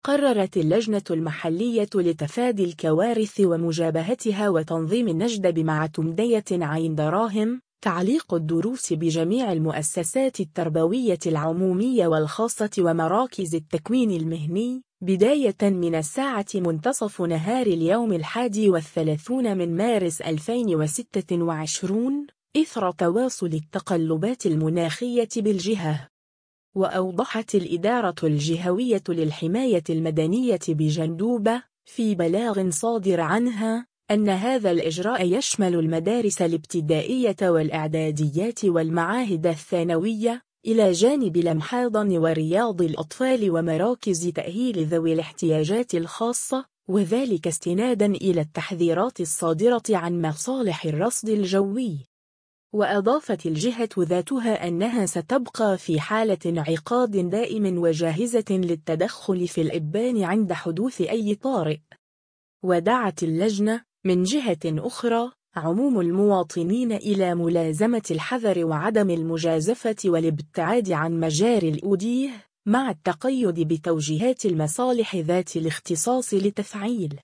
قررت اللجنة المحلية لتفادي الكوارث ومجابهتها وتنظيم النجدة بمعتمدية عين دراهم تعليق الدروس بجميع المؤسسات التربوية العمومية والخاصة ومراكز التكوين المهني بداية من الساعة منتصف نهار اليوم 31 من مارس 2026 إثر تواصل التقلبات المناخية بالجهة. وأوضحت الإدارة الجهوية للحماية المدنية بجندوبة في بلاغ صادر عنها أن هذا الإجراء يشمل المدارس الابتدائية والإعداديات والمعاهد الثانوية إلى جانب الحضانة ورياض الأطفال ومراكز تأهيل ذوي الاحتياجات الخاصة، وذلك استناداً إلى التحذيرات الصادرة عن مصالح الرصد الجوي. وأضافت الجهة ذاتها أنها ستبقى في حالة انعقاد دائم وجاهزة للتدخل في الإبان عند حدوث أي طارئ. ودعت اللجنة من جهة أخرى عموم المواطنين إلى ملازمة الحذر وعدم المجازفة والابتعاد عن مجاري الأودية مع التقيد بتوجيهات المصالح ذات الاختصاص لتفعيل